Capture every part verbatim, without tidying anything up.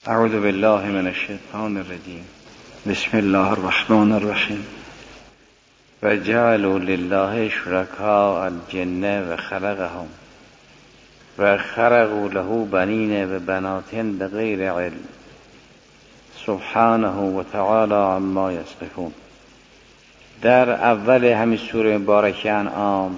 اعوذ بالله من الشیطان الرجیم. بسم الله الرحمن الرحیم. و جعلوا لله شرکاء الجن و خلقهم و خرقوا له بنین و بنات بغیر علم سبحانه و تعالی عما یصفون. در اول همین سوره مبارکه انعام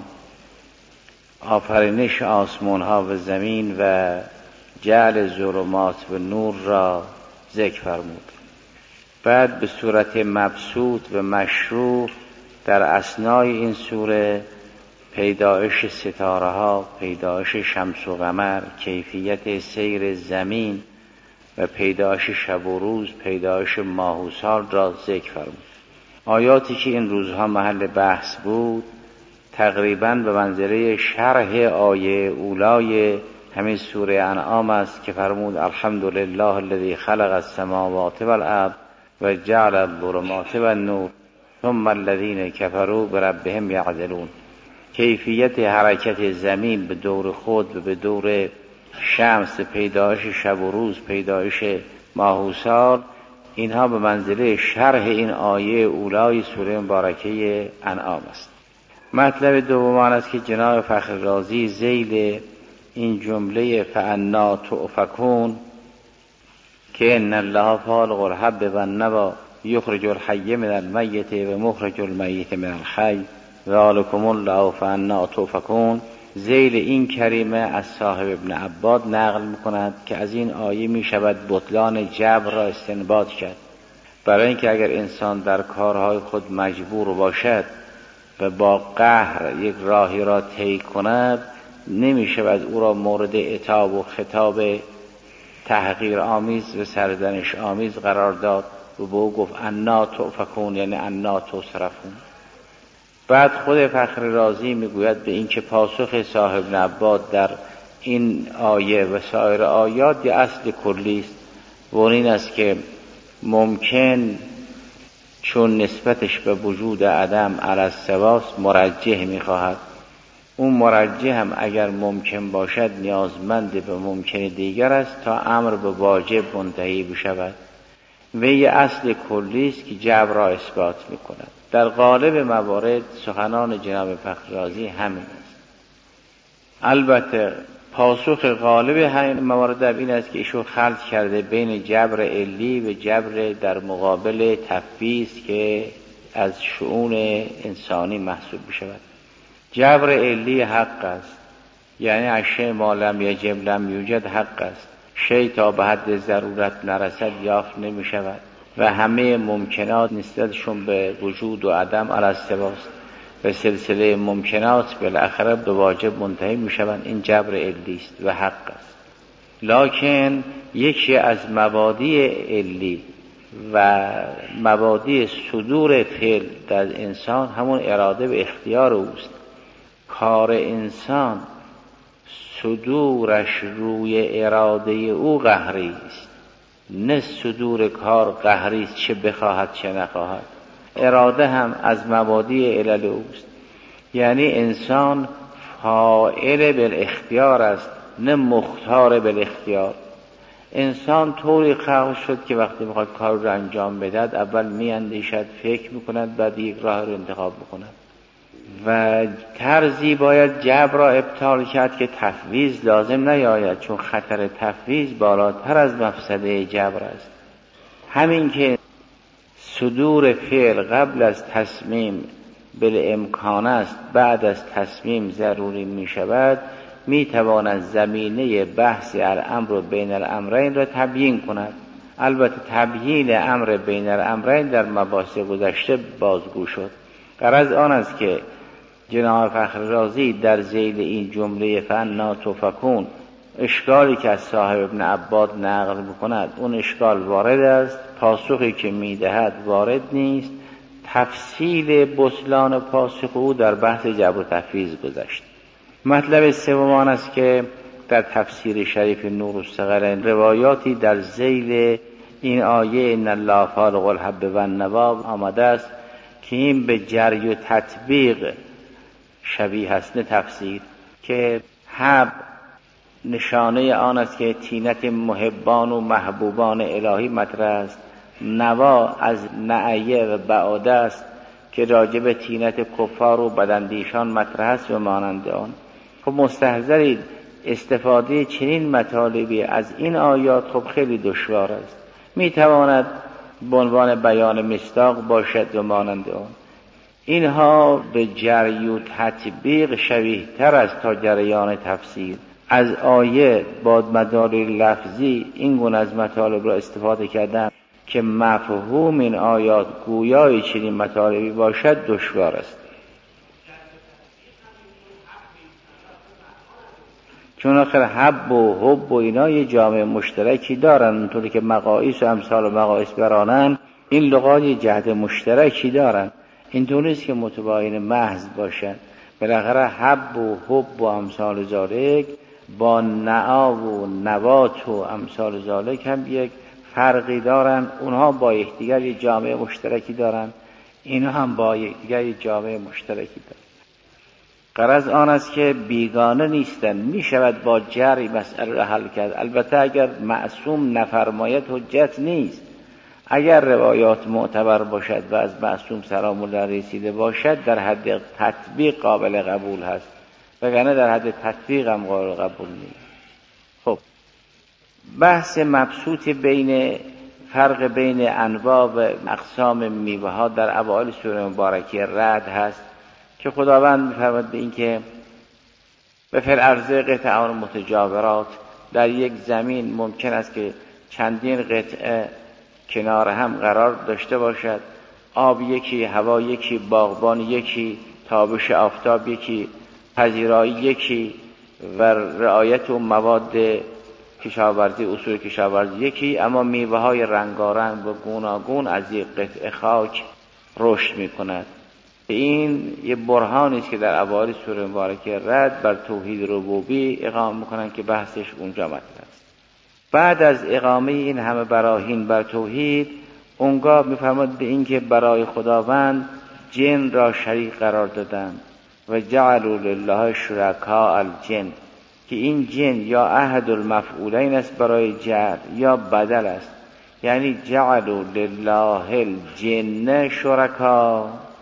آفرینش آسمان ها و زمین و جعل ظلمات و نور را ذکر فرمود. بعد به صورت مبسوط و مشروع در اثنای این سوره پیدایش ستاره ها، پیدایش شمس و قمر، کیفیت سیر زمین و پیدایش شب و روز، پیدایش ماه و سال را ذکر فرمود. آیاتی که این روزها محل بحث بود تقریباً به منزله شرح آیه اولای همین سوره انعام است که فرمود الحمدلله الذی خلق السماوات والارض و جعل الظلمات والنور ثم الذین کفروا بربهم یعدلون. کیفیت حرکت زمین به دور خود و به دور شمس، پیدایش شب و روز، پیدایش ماه و سال، اینها به منزله شرح این آیه اولای سوره مبارکه انعام است. مطلب دوم آن است که جناب فخر رازی ذیل این جمله فانا تؤفکون که ان الله فالق الحب والنوى یخرج الحی من المیت و مخرج المیت من الحی ذلکم الله فانا تؤفکون، ذیل این کریمه از صاحب ابن عباد نقل میکند که از این آیه می شود بطلان جبر را استنباط کرد. برای اینکه اگر انسان در کارهای خود مجبور باشد و با قهر یک راهی را طی کند، نمی شود او را مورد عتاب و خطاب تحقیر آمیز و سرزنش آمیز قرار داد و به او گفت انا تؤفکون، یعنی انا تصرفون. بعد خود فخر رازی میگوید به این که پاسخ صاحب نبات در این آیه و سایر آیات یه اصل کلی است و این است که ممکن چون نسبتش به وجود عدم علی السواس مرجح میخواهد، اون مرجح هم اگر ممکن باشد نیازمند به ممکن دیگر است تا امر به واجب منتهی بشود و یه اصل کلی است که جبر را اثبات میکند. در غالب موارد سخنان جناب فخر رازی همین است. البته پاسخ غالب همین موارد این است که ایشون خلط کرده بین جبر علی و جبر در مقابل تفویض که از شؤون انسانی محسوب بشود. جبر علی حق است، یعنی اشیاء ما لم یجب لم یوجد حق است، شیء تا به حد ضرورت نرسد یافت نمی شود و همه ممکنات نسبتشون به وجود و عدم علی السواست و سلسله ممکنات بالاخره به واجب منتهی می شوند. این جبر علی است و حق است. لکن یکی از مبادی علی و مبادی صدور فعل در انسان همون اراده و اختیار اوست. کار انسان صدورش روی اراده او قهری است، نه صدور کار قهری است چه بخواهد چه نخواهد. اراده هم از مبادی علل اوست، یعنی انسان فاعل بالاختیار است نه مختار بالاختیار. انسان طوری خلق شد که وقتی میخواد کار رو انجام بدهد اول میاندیشد، فکر میکند، بعد یک راه رو انتخاب بکند و طرزی باید جبر را ابطال کرد که تفویض لازم نیاید، چون خطر تفویض بالاتر از مفسده جبر است. همین که صدور فعل قبل از تصمیم بالامکان است، بعد از تصمیم ضروری می شود، می تواند زمینه بحث الامر بین الامرین را تبیین کند. البته تبیین امر بین الامرین در مباحث گذشته بازگو شد. غرض آن است که جناب فخر رازی در ذیل این جمله فانا تؤفکون اشکالی که از صاحب ابن عباد نقل میکند اون اشکال وارد است، پاسخی که میدهد وارد نیست. تفصیل بطلان پاسخ او در بحث جبر و تفویض گذشت. مطلب سوم آن است که در تفسیر شریف نور الثقلین روایاتی در ذیل این آیه ان الله فالق الحب والنوى آمده است که این به جری و تطبیق شبیه است نه تفسیر، که حب نشانه آن است که طینت محبان و محبوبان الهی مطرح است. نوا از نعیه و بعاده است که راجب طینت کفار و بداندیشان مطرح است و مانند آن. خب مستحضرید استفاده چنین مطالبی از این آیات خب خیلی دشوار است. میتواند به عنوان بیان مصداق باشد و مانند آن. اینها به جری و تطبیق شبیه تر است تا جریان تفسیر. از آیه با مدارک لفظی این گونه از مطالب را استفاده کردن که مفهوم این آیات گویای چنین مطالبی باشد دشوار است. چون آخر حب و حب و اینا یه جامعه مشترکی دارن، اونطوری که مقایس و امثال و مقایس برانن این لغات یه جهت مشترکی دارن. اینطوری است که متباین محض باشن. بالاخره حب و حب و امثال ذالک با نعا و نوات و امثال ذالک هم یک فرقی دارن. اونها با یکدیگر یه جامعه مشترکی دارن، اینا هم با یکدیگر یه جامعه مشترکی دارن. غرض آن است که بیگانه نیستن، می شود با جری مسئله را حل کرد. البته اگر معصوم نفرماید حجت نیست. اگر روایات معتبر باشد و از معصوم سلام الله رسیده باشد در حد تطبیق قابل قبول هست، وگرنه در حد تطبیق هم قابل قبول نیست. خب بحث مبسوط بین فرق بین انواع و اقسام میوه ها در اوائل سوره مبارکه رعد هست که خداوند می‌فرماید به این که به فی الارض قطع متجاورات، در یک زمین ممکن است که چندین قطعه کنار هم قرار داشته باشد، آب یکی، هوا یکی، باغبان یکی، تابش آفتاب یکی، پذیرایی یکی و رعایت و مواد کشاورزی، اصول کشاورزی یکی، اما میوه های رنگارنگ و گوناگون از یک قطعه خاک رشد می کند. این یه برهانی است که در اوایل سوره مبارکه رعد بر توحید ربوبی اقامه میکنن که بحثش اونجا مطرح است. بعد از اقامه این همه براهین بر توحید، اونگاه میفرماد به این که برای خداوند جن را شریک قرار دادن و جعلوا لله شرکاء الجن، که این جن یا احد المفعولین است برای جعل یا بدل است. یعنی جعلوا لله الجن شرکاء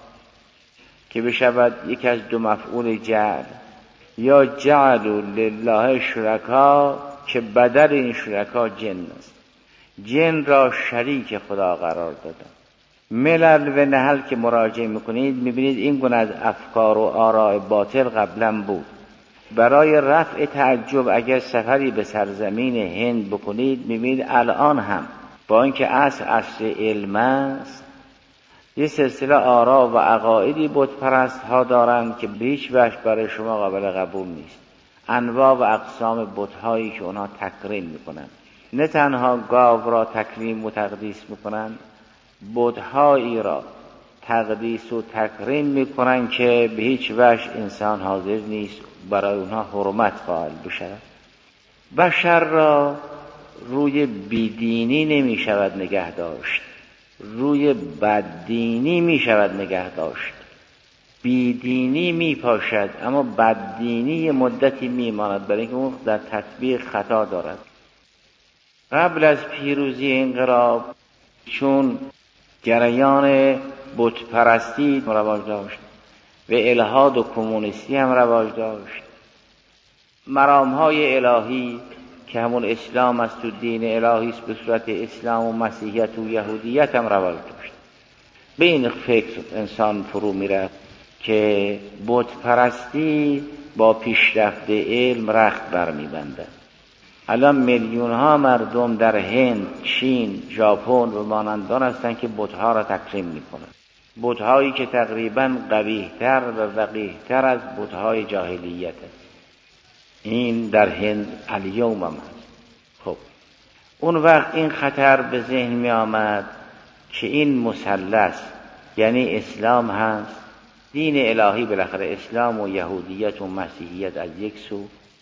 که بشود یکی از دو مفعول جعل، یا جعلوا لله شرکاء که بدل این شرکا جن است. جن را شریک خدا قرار دادن. ملل و نحل که مراجعه میکنید میبینید این گونه از افکار و آراء باطل قبلا بود. برای رفع تعجب اگر سفری به سرزمین هند بکنید میبینید الان هم با اینکه اصل اصل علم است، یه سلسله آراء و عقایدی بت پرست ها دارند که به هیچ وجه برای شما قابل قبول نیست. انواع و اقسام بت هایی که اونها تکریم میکنن، نه تنها گاو را تکریم و تقدیس میکنن، بت هایی را تقدیس و تکریم میکنن که به هیچ وجه انسان حاضر نیست برای اونها حرمت قائل بشود. بشر را روی بیدینی نمی شود نگه داشت، روی بددینی می شود نگه داشت. بیدینی می پاشد اما بددینی مدتی می ماند، برای اینکه اون در تطبیق خطا دارد. قبل از پیروزی انقلاب چون جریان بت پرستی رواج داشت و الحاد و کمونیستی هم رواج داشت، مرامهای الهی که همون اسلام است و دین الهی است به صورت اسلام و مسیحیت و یهودیت هم رواج داشت. به این فکر انسان فرو میرفت که بت پرستی با پیشرفت علم رخت برمیبنده. الان میلیون ها مردم در هند، چین، ژاپن و مانندان هستند که بت‌ها را تکریم میکنند. بت‌هایی که تقریباً قبیح‌تر و وقیح‌تر از بت‌های جاهلیت است. این در هند الیوم هم هست. خب اون وقت این خطر به ذهن می آمد که این مثلث یعنی اسلام هست، دین الهی بالاخره اسلام و یهودیت و مسیحیت از یک سو،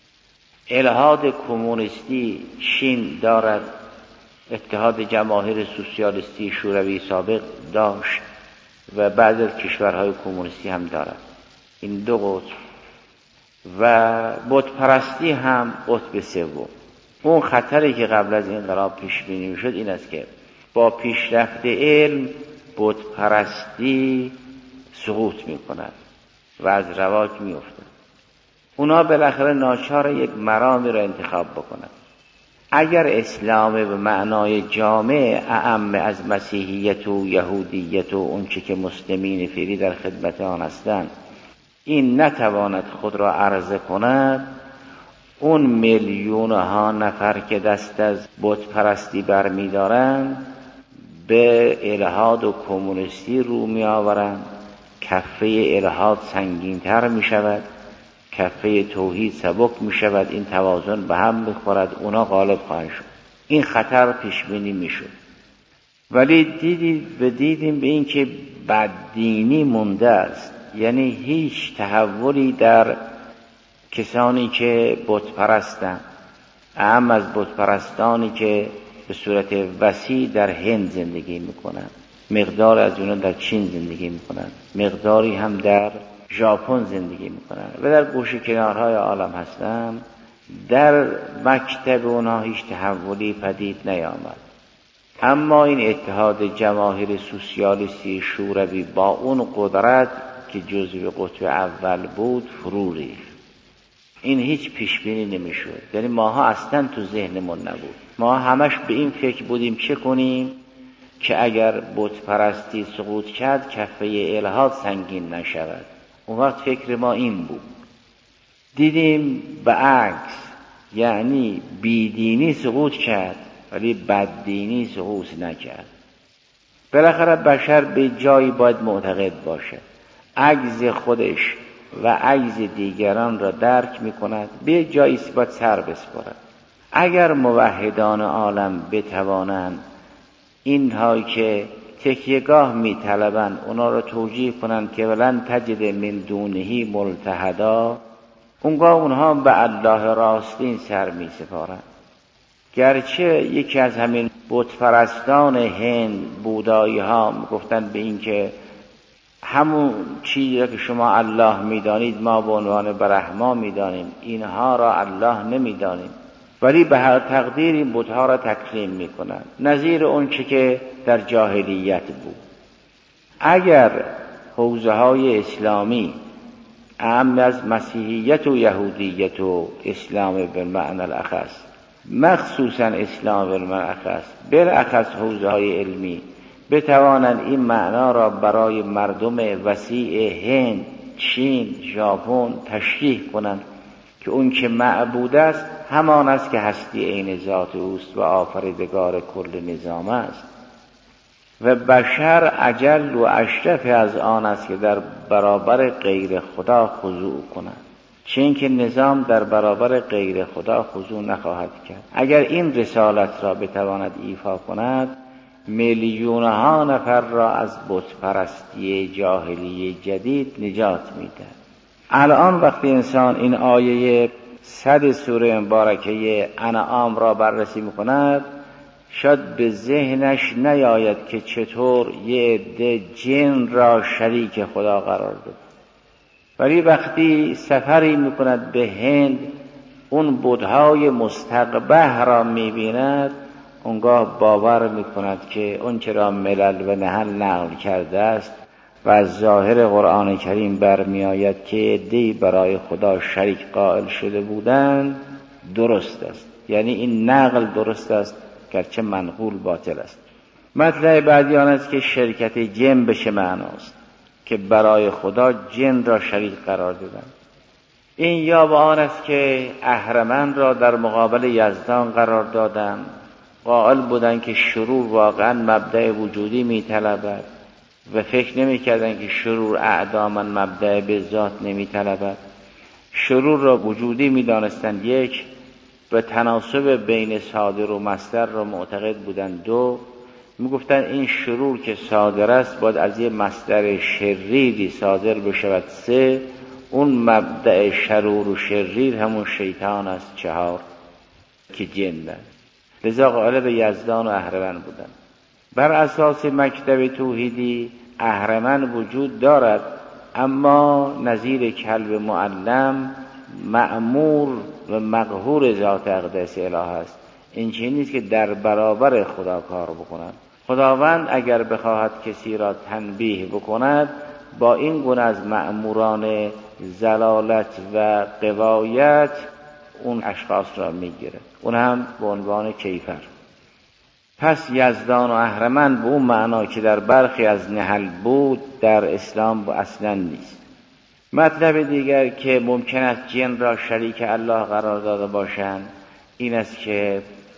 الحاد کمونیستی چین دارد، اتحاد جماهیر سوسیالیستی شوروی سابق داشت و بعض از کشورهای کمونیستی هم دارد. این دو قطب و بت پرستی هم قطب سوم. اون خطری که قبل از انقلاب پیش بینی میشد این است که با پیشرفت علم بت پرستی سقوط میکند و از رواج میافتد. اونا بالاخره ناچار یک مرامی را انتخاب بکنند. اگر اسلام به معنای جامع اعم از مسیحیت و یهودیت و اون چه که مسلمین فعلی در خدمت آن هستند این نتواند خود را عرضه کند، اون میلیون ها نفر که دست از بت پرستی برمی دارند به الحاد و کمونیستی رو می آورند، کفه الحاد سنگین تر می شود، کفه توحید سبک می شود، این توازن به هم می خورد، اونا غالب خواهند شد. این خطر پیش بینی می شد. ولی دیدید و دیدیم به این که بددینی مونده است، یعنی هیچ تحولی در کسانی که بت پرستند، اهم از بت پرستانی که به صورت وسیع در هند زندگی میکنند، مقدار از اونها در چین زندگی میکنند، مقداری هم در ژاپن زندگی میکنند و در گوشه کنارهای عالم هستند، در مکتب اونها هیچ تحولی پدید نیامد. اما این اتحاد جماهیر سوسیالیستی شوروی با اون قدرت که جزو قطب اول بود فرو ریخت. این هیچ پیش بینی نمیشد، یعنی ماها اصلا تو ذهنمون نبود. ما همش به این فکر بودیم چه کنیم که اگر بت پرستی سقوط کرد کفه الحاد سنگین نشود. اون وقت فکر ما این بود. دیدیم به عکس، یعنی بیدینی سقوط کرد ولی بددینی سقوط نکرد. بالاخره بشر به جایی باید معتقد باشه، عجز خودش و عجز دیگران را درک می کند، به جایی باید سر بسپارد. اگر موحدان عالم بتوانند اینهایی که تکیهگاه می طلبند اونا را توجیه کنند که ولن تجد من دونه ملتحدا، اونگاه اونها به الله راستین سر می سپارند. گرچه یکی از همین بت پرستان هند بودایی ها می گفتند به این که همون چیزی که شما الله میدانید ما به عنوان برهما میدانیم، اینها را الله نمیدانیم، ولی به هر تقدیر این بتها را تکریم میکنند، نظیر اون چه که در جاهلیت بود. اگر حوزه های اسلامی اهم از مسیحیت و یهودیت و اسلام به معنی الاخص، مخصوصا اسلام به معنی الاخص، بالاخص حوزه های علمی بتوانند این معنا را برای مردم وسیع هند، چین، ژاپن تشریح کنند که اون که معبود است همان است که هستی عین ذات اوست و آفریدگار کل نظام است و بشر اجل و اشرف از آن است که در برابر غیر خدا خضوع کند، چه اینکه نظام در برابر غیر خدا خضوع نخواهد کرد. اگر این رسالت را بتواند ایفا کند میلیون ها نفر را از بت پرستی جاهلی جدید نجات میده. الان وقتی انسان این آیه صد سوره مبارکه انعام را بررسی میکند شاید به ذهنش نیاید که چطور یه عده جن را شریک خدا قرار داد، ولی وقتی سفری میکند به هند اون بت‌های مستقبح را میبیند اونگاه باور میکند که اون چرا ملل و نهل نقل کرده است و از ظاهر قرآن کریم برمی آید که عده‌ای برای خدا شریک قائل شده بودند درست است. یعنی این نقل درست است گرچه منقول باطل است. مطلب بعدی آن است که شرکت جن به چه معناست که برای خدا جن را شریک قرار دادند. این یا به آن است که اهرمن را در مقابل یزدان قرار دادند، قائل بودند که شرور واقعا مبدأ وجودی می طلبد و فکر نمی کردند که شرور اعداما مبدأ به ذات نمی طلبد. شرور را وجودی می دانستند، یک، و تناسب بین صادر و مصدر را معتقد بودند، دو، می گفتند این شرور که صادر است باید از یه مصدر شریری صادر بشود، سه، اون مبدأ شرور و شریر همون شیطان است، چهار، که جن است. لذا قائل به یزدان و اهرمن بودند. بر اساس مکتب توحیدی اهرمن وجود دارد، اما نظیر کلب معلم مأمور و مقهور ذات اقدس اله است. این چیزی نیست که در برابر خدا کار بکند. خداوند اگر بخواهد کسی را تنبیه بکند با این گونه از مأموران ضلالت و غوایت اون اشخاص را میگیره، اون هم به عنوان کیفر. پس یزدان و اهرمن به اون معنا که در برخی از نحل بود در اسلام اصلا نیست. مطلب دیگر که ممکن است جن را شریک الله قرار داده باشند این است که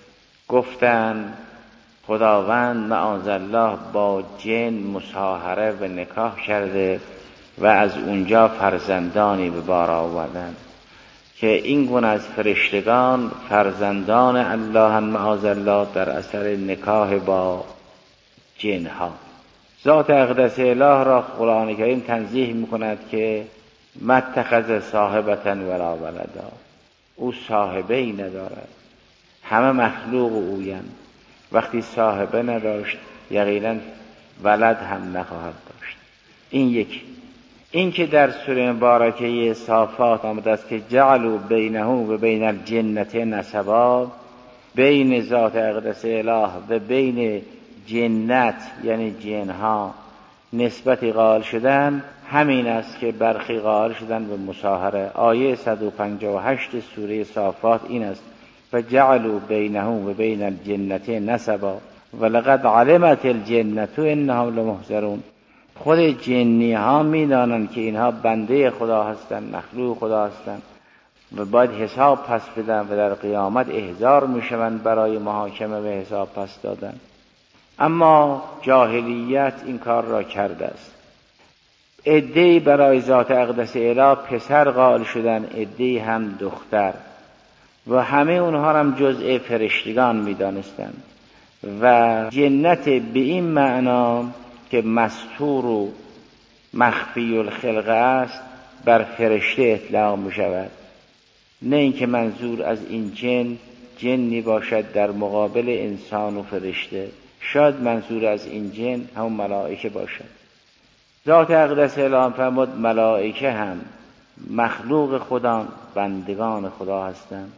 گفتن خداوند معاذالله با جن مصاهره و نکاح کرده و از اونجا فرزندانی به بار آوردند که این گونه از فرشتگان فرزندان الله معاذالله در اثر نکاح با جنها. ذات اقدس اله را قرآن کریم تنزیه میکند که متخذ صاحبتا ولا ولدا، او صاحبه ای ندارد، همه مخلوق اویند. وقتی صاحبه نداشت یقینا ولد هم نخواهد داشت. این یک. این که در سوره مبارکه صافات آمده است که جعلوا بینه و بین الجنة نسبا، بین ذات اقدس اله و بین جنت یعنی جنها نسبتی قائل شدن، همین است که برخی قائل شدن به مصاهره. آیه صد و پنجاه و هشت سوره صافات این است و جعلوا بینه و بین الجنة نسبا ولقد علمت الجنة انهم لمحضرون. خود جنی ها می دانند که اینها بنده خدا هستند، مخلوق خدا هستند و باید حساب پس بدن و در قیامت احضار می شوند برای محاکمه و حساب پس دادن. اما جاهلیت این کار را کرده است. عده‌ای برای ذات اقدس اله پسر قائل شدن، عده‌ای هم دختر و همه اونها هم جزء فرشتگان می دانستند و جنت به این معنا که مستور و مخفی الخلقه است بر فرشته اطلاق می شود، نه اینکه منظور از این جن جنی باشد در مقابل انسان و فرشته. شاید منظور از این جن هم ملائکه باشد. ذات اقدس اله فرمود ملائکه هم مخلوق خدا، بندگان خدا هستند.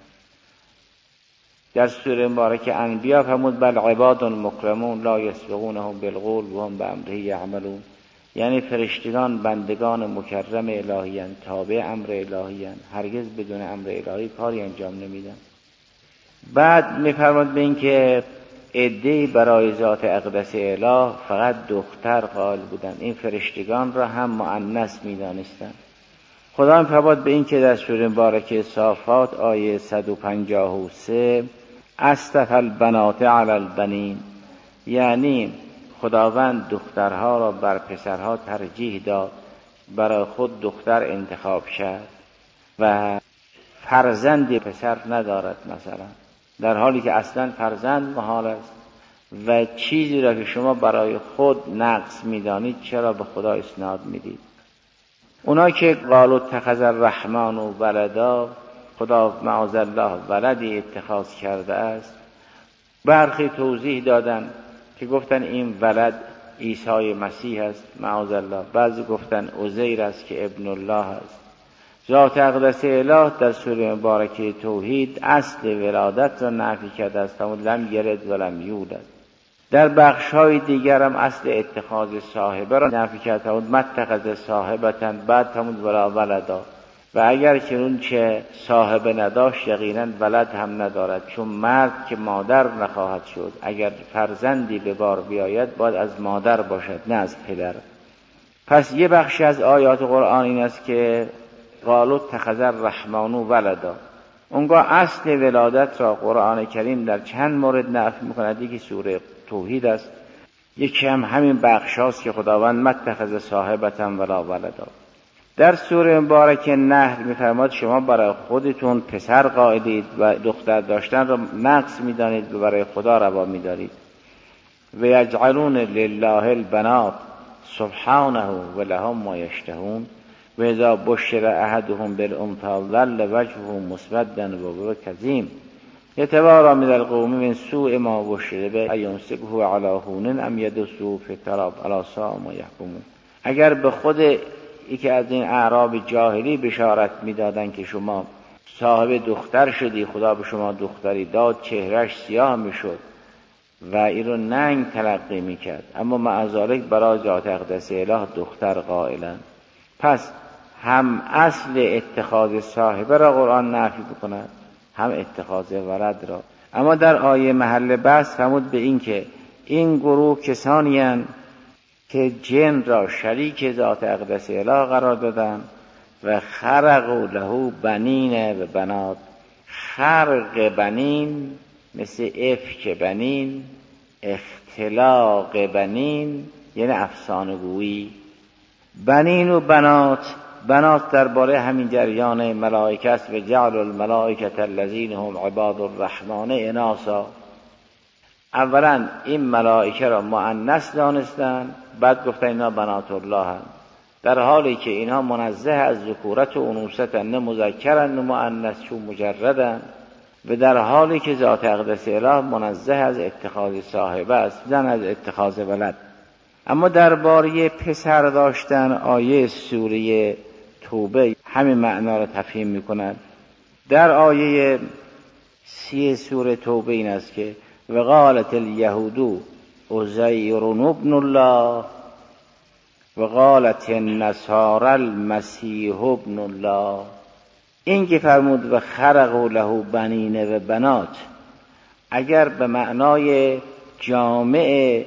در سوره مبارکه انبیاء فرمود بل عباد مکرمون لا یسبقونهم بالقول و هم بامره یعملون، یعنی فرشتگان بندگان مکرم الهیان، تابع امر الهیان، هرگز بدون امر الهی کاری انجام نمیدن. بعد میفرماد به این که عده‌ای برای ذات اقدس اله فقط دختر قائل بودند، این فرشتگان را هم مؤنث میدانستند. خدا میفرماد به این که در سوره مبارکه صافات آیه صد و پنجاه و سه اصطفی البنات علی البنین، یعنی خداوند دخترها را بر پسرها ترجیح داد، برای خود دختر انتخاب کرد و فرزند پسر ندارد مثلا، در حالی که اصلا فرزند محال است و چیزی را که شما برای خود نقص میدانید چرا به خدا اسناد میدید؟ اونا که قالوا اتخذ الرحمن ولدا، خدا معاذالله ولدی اتخاذ کرده است، برخی توضیح دادن که گفتن این ولد عیسی مسیح است معاذالله، بعضی گفتن عزیر است که ابن الله است. ذات اقدس اله در سوره مبارکه توحید اصل ولادت را نفی کرده است، همون لم یلد ولم یولد. در بخش‌های دیگر هم اصل اتخاذ صاحبه را نفی کرده، همون متخذ صاحبتا، بعد همون ولا ولدا، و اگر که اون چه صاحبه نداشت یقینا ولد هم ندارد، چون مرد که مادر نخواهد شد، اگر فرزندی به بار بیاید باید از مادر باشد نه از پدر. پس یه بخشی از آیات قرآن این است که قالوا اتخذ الرحمن ولدا، اونگاه اصل ولادت را قرآن کریم در چند مورد نفی می‌کند. یکی سوره توحید است، یکی هم همین بخش هاست که خداوند متخذ صاحبتا ولا ولدا. در سوره مبارکه نحل می‌فرماد شما برای خودتون پسر قائلید و دختر داشتن را نقص می‌دانید و برای خدا روا می‌دارید. و یجعلون لله البنات سبحانه و لهم ما یشتهون و اذا بشر احدهم بالانثى ظل وجهه مسودا وهو کظیم یتوارا من القوم من سوء ما بشر به ایمسکه علی هون ام یدسه فی التراب الا ساء ما یحکمون. اگر به خود یکی از این اعراب جاهلی بشارت میدادن که شما صاحب دختر شدی، خدا به شما دختری داد، چهرش سیاه میشد و این رو ننگ تلقی میکرد، اما مع ذالک برای ذات اقدس اله دختر قائلن. پس هم اصل اتخاذ صاحبه را قرآن نفی بکند، هم اتخاذ ولد را. اما در آیه محل بحث فرمود به این که این گروه کسانی هستند که جن را شریک ذات اقدس اله قرار دادن و خرقوا له بنین و بنات. خرق بنین مثل افک بنین، اختلاق بنین یعنی افسانه گویی. بنین و بنات، بنات درباره همین جریان ملائکه است. و جعل الملائکه الذین هم عباد الرحمن اناثا. اولا این ملائکه را مؤنث دانستند، بعد گفتن اینا بنات الله هستند، در حالی که اینها منزه از ذکورت و انوثتند، نه مذکرند نه مؤنث چون مجردند، و در حالی که ذات اقدس اله منزه از اتخاذ صاحبه است، نه از اتخاذ ولد. اما درباره پسر داشتن آیه سوره توبه همین معنا را تفهیم می‌کند. در آیه سی سوره توبه این است که وقالت الیهود عزیر ابن الله وقالت النصارى المسیح ابن الله. این که فرمود و خرقوا له بنین و بنات، اگر به معنای جامع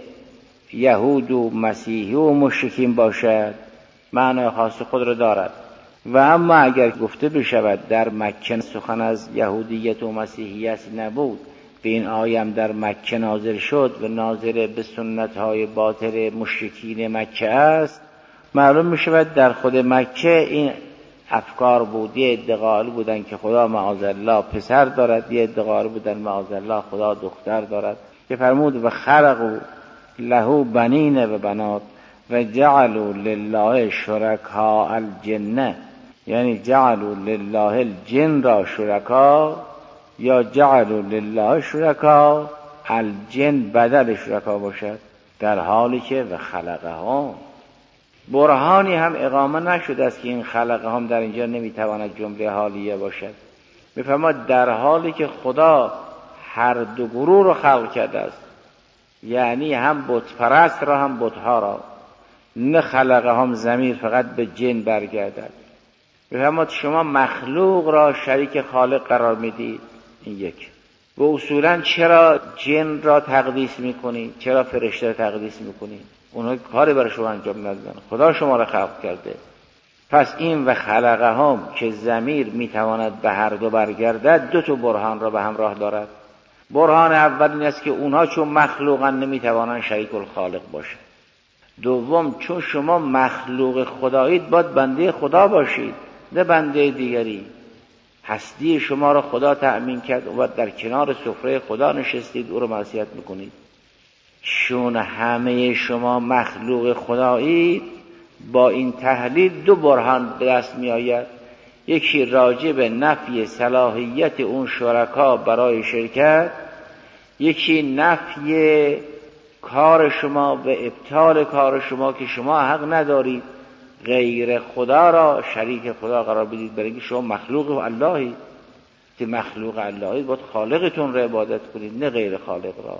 یهود و مسیحی و مشرکین باشد معنای خاص خود را دارد، و اما اگر گفته بشود در مکه سخن از یهودیت و مسیحیت نبود، به این آیم در مکه نازل شد و ناظر به سنت‌های باطل مشرکین مکه است، معلوم می‌شود در خود مکه این افکار بود. یه ادعا بودن که خدا معاذالله پسر دارد، یه ادعا بودن معاذالله خدا دختر دارد، که فرمود و خرقوا له بنین و بنات و جعلوا لله شرکاء الجن، یعنی جعلوا لله الجن را شرکا، یا جعلوا لله شرکا الجن بدل شرکا باشد، در حالی که و خلقهم. برهانی هم اقامه نشده است که این خلقهم در اینجا نمیتواند جمله حالیه باشد. میفرماد در حالی که خدا هر دو گروه رو خلق کرده است، یعنی هم بت پرست را هم بتها را. نه خلقهم ضمیر فقط به جن برگردد. میفرماد شما مخلوق را شریک خالق قرار میدید. این یک. و اصولا چرا جن را تقدیس میکنید؟ چرا فرشته را تقدیس میکنید؟ اونها کاری برای شما انجام ندادن، خدا شما را خلق کرده. پس این و خلقهم که ضمیر میتواند به هر دو برگردد، دو تا برهان را به همراه دارد. برهان اول این است که اونها چون مخلوقن نمیتوانند شریک الخالق باشند. دوم چون شما مخلوق خدایید باید بنده خدا باشید، نه بنده دیگری. هستی شما را خدا تأمین کرد و در کنار سفره خدا نشستید، او را معصیت میکنید. چون همه شما مخلوق خدایید، با این تحلیل دو برهان به دست می آید. یکی راجع به نفی صلاحیت اون شرکا برای شرکت، یکی نفی کار شما و ابطال کار شما که شما حق ندارید غیر خدا را شریک خدا قرار بدید، برای اینکه شما مخلوق اللهی. که مخلوق اللهی باید خالقتون را عبادت کنید، نه غیر خالق را.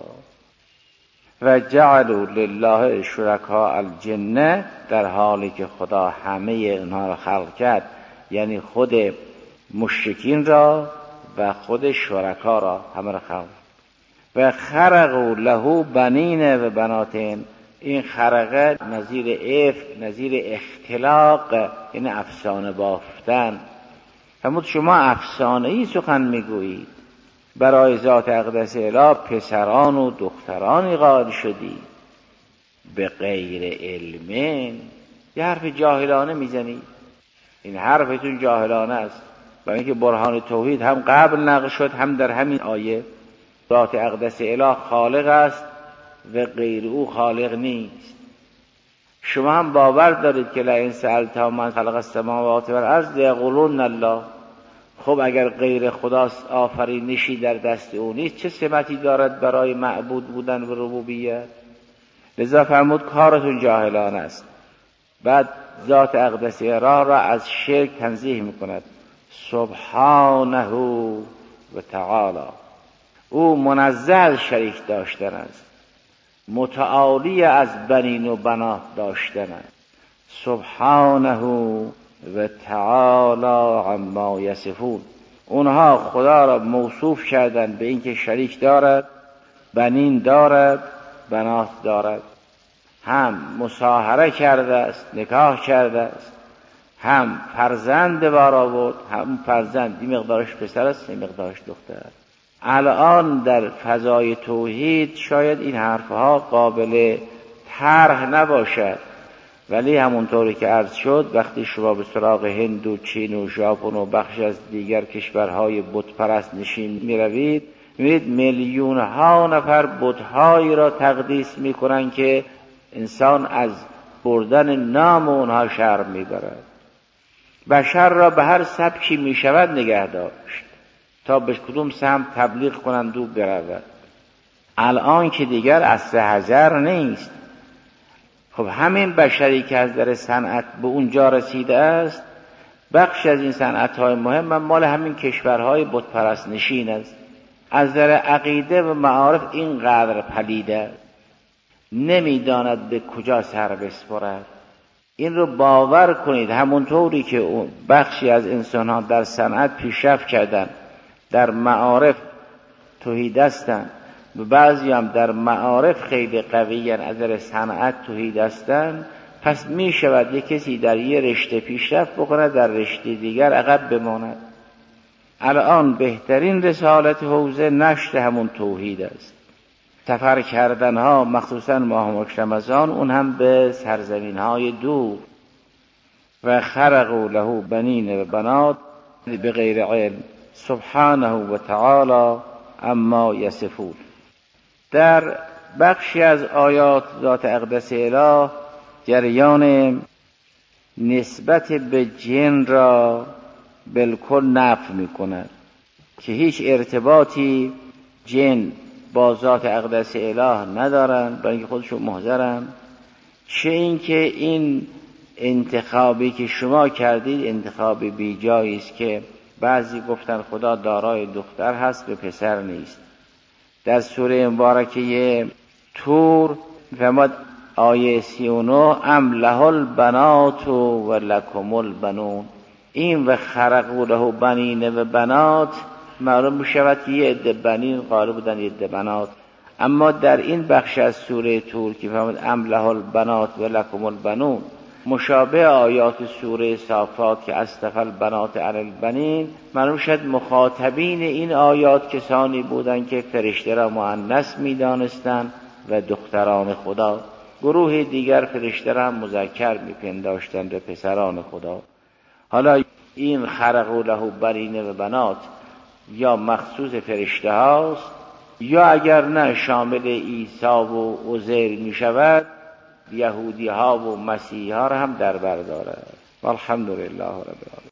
و جعلوا لله شرکاء الجن، در حالی که خدا همه اونها را خلق کرد، یعنی خود مشرکین را و خود شرکا را همه را خلق. و خرقوا له بنین و بناتین، این خرقه نظیر افک، نظیر اختلاق، یعنی افسانه بافتن. فرمود شما افسانه ای سخن میگویید، برای ذات اقدس اله پسران و دخترانی قائل شدی به غیر علم. یه حرف جاهلانه میزنی، این حرفتون جاهلانه است، برای اینکه برهان توحید هم قبل نقل شد هم در همین آیه. ذات اقدس اله خالق است و غیر او خالق نیست. شما هم باور دارید که لئن سألتهم من خلق السماوات والارض لیقولون الله. خب اگر غیر خداست، آفرینشی در دست او نیست، چه سمتی دارد برای معبود بودن و ربوبیت؟ لذا فرمود کارتون جاهلانه است. بعد ذات اقدس الهی را از شرک تنزیه میکند. سبحانه و تعالی، او منزه از شریک داشتن است، متعالی از بنین و بنات داشتن است. سبحانه و تعالی عما یصفون، اونها خدا را موصوف کردند به اینکه شریک دارد، بنین دارد، بنات دارد. هم مصاهره کرده است، نکاح کرده است، هم فرزند بار آورد، هم فرزند این مقدارش پسر است، این مقدارش دختر. الان در فضای توحید شاید این حرفها قابل طرح نباشد، ولی همونطوری که عرض شد وقتی شما به سراغ هند و چین و ژاپن و بخش از دیگر کشورهای بت پرست نشین می روید، می‌بینید میلیون ها نفر بت‌هایی را تقدیس می‌کنند که انسان از بردن نام اونها شرم می‌برد. بشر را به هر سبکی می‌شود نگه داشت تا به کدوم سمت تبلیغ کنند و برود. الان که دیگر عصر حجر نیست. خب همین بشری که از در صنعت به اونجا رسیده است، بخش از این صنعت‌های مهم مال همین کشورهای بت پرست نشین است. از در عقیده و معارف اینقدر پلیده، نمیداند به کجا سر بسپرد. این رو باور کنید، همونطوری که اون بخشی از انسان‌ها در صنعت پیشرفت کردن، در معارف توحیدستن، و بعضی هم در معارف خیلی قویین از در صنعت توحیدستن، پس می شود یک کسی در یه رشته پیشرفت بکنه، در رشته دیگر عقب بماند. الان بهترین رسالت حوزه نشر همون توحید است. سفر کردن ها مخصوصا ماه رمضان، اون هم به سرزمین های دور. و خرقوا له بنین و بنات به غیر علم سبحانه و تعالی اما یصفون. در بخشی از آیات ذات اقدس الهی جریان نسبت به جن را بالکل نفی می‌کند که هیچ ارتباطی جن با ذات اقدس الهی ندارند، برای اینکه خودشون محضرند. چه اینکه این انتخابی که شما کردید انتخاب بیجایی است که بعضی گفتن خدا دارای دختر هست به پسر نیست. در سوره مبارکه طور فرمود آیه سی و نه ام له البنات و لکم البنون. این و خرقوا له بنین و بنات معلوم می‌شود که یه عده بنین قائل بودن، یه عده بنات. اما در این بخش از سوره طور که فرمود ام له البنات و لکم البنون، مشابه آیات سوره صافات که اصطفى البنات علی البنین، معلوم شد مخاطبین این آیات کسانی بودند که فرشته را مؤنث می‌دانستند و دختران خدا. گروه دیگر فرشته را مذکر می‌پنداشتند و پسران خدا. حالا این خرقوا له بنین و بنات یا مخصوص فرشته هاست، یا اگر نه شامل عیسی و عزیر می شود، یهودی ها و مسیحی ها را هم در بر دارد. والحمدلله رب العالمین.